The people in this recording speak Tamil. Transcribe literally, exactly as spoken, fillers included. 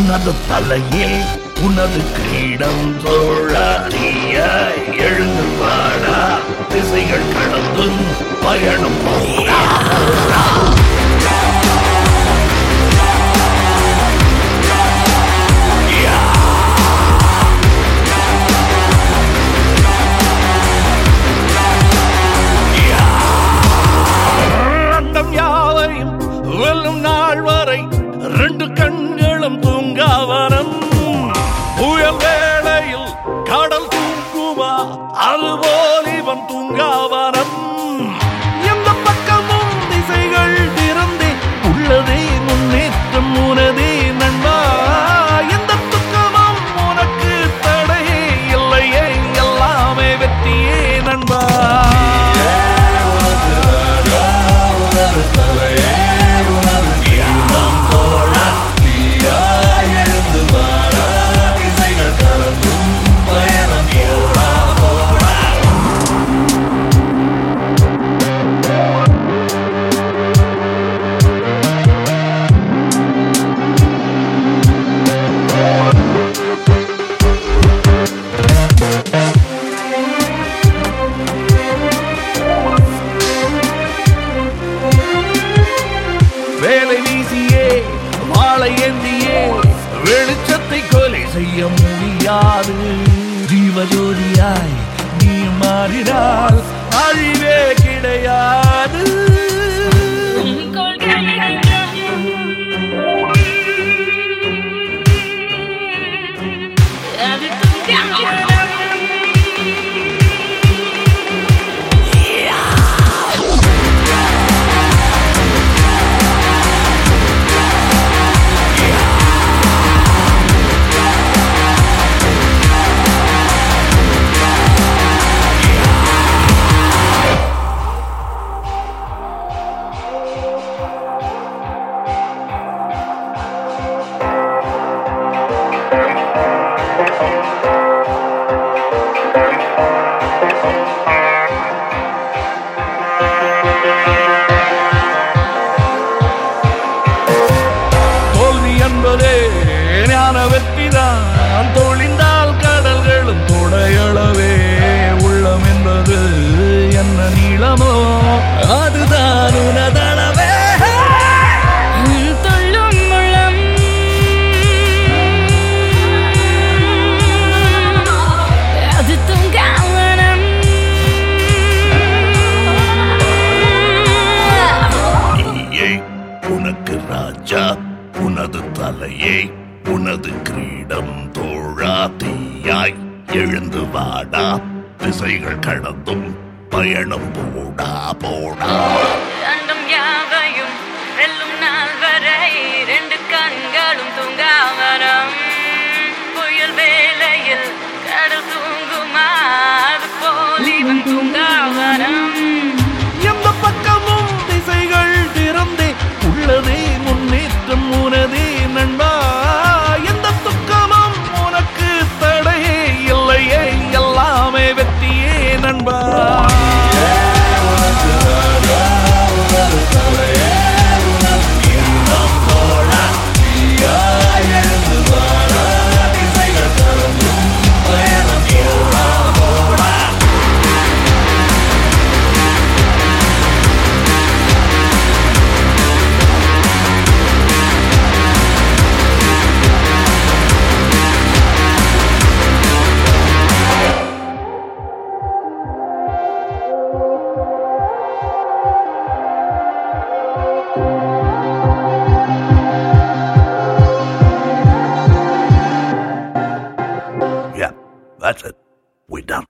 உனது தலையே உனது கிரீடம் தோழாதியாய் எழுந்து வாடா திசைகள் கடந்தும் பயணம் போடா வெல்லும் நாள் வரை ரெண்டு கண்களும் தூங்காவரம் புயல் வேளையில் கடல் தூங்குமா அதுபோல் இவன் தூங்காவரம் எந்த பக்கமும் திசைகள் திறந்தே உள்ளதே முன்னேற்றம் உனதே நண்பா எந்த துக்கமும் உனக்கு தடையே இல்லையே எல்லாமே வெற்றியே நண்பா வேலை வீசியே வாழை ஏந்தியே வெளிச்சத்தை கொலை செய்ய முடியாது ஜீவஜோதியாய் நீ மாறினால் அழிவே கிடையாது ஞான வெற்றிதான் தொழிந்தால் கடல்களும் தொடையளவே உள்ளம் என்பது என்ன நீளமோ அதுதான் உனதளவே தொல்லும் உள்ளம் அது தூங்காவனம் நீயே உனக்கு ராஜா உனது தலையே உனது கிரீடம் தோழா தீயாய் எழுந்து வாடா திசைகள் கடந்தும் பயணம் போடா போடா அண்டம் யாவையும் வெல்லும் நாள் வரை ரெண்டு கண்களும் தூங்காவரம் புயல் வேளையில் கடல் தூங்குமா அது போல் இவன் தூங்காவரம் எந்த பக்கமும் திசைகள் திறந்தே உள்ளதே முன்னேற்றம் உனதே நண்பா எந்த துக்கமும் உனக்கு தடையே இல்லையே எல்லாமே வெற்றியே நண்பா Yeah, that's it. We're done.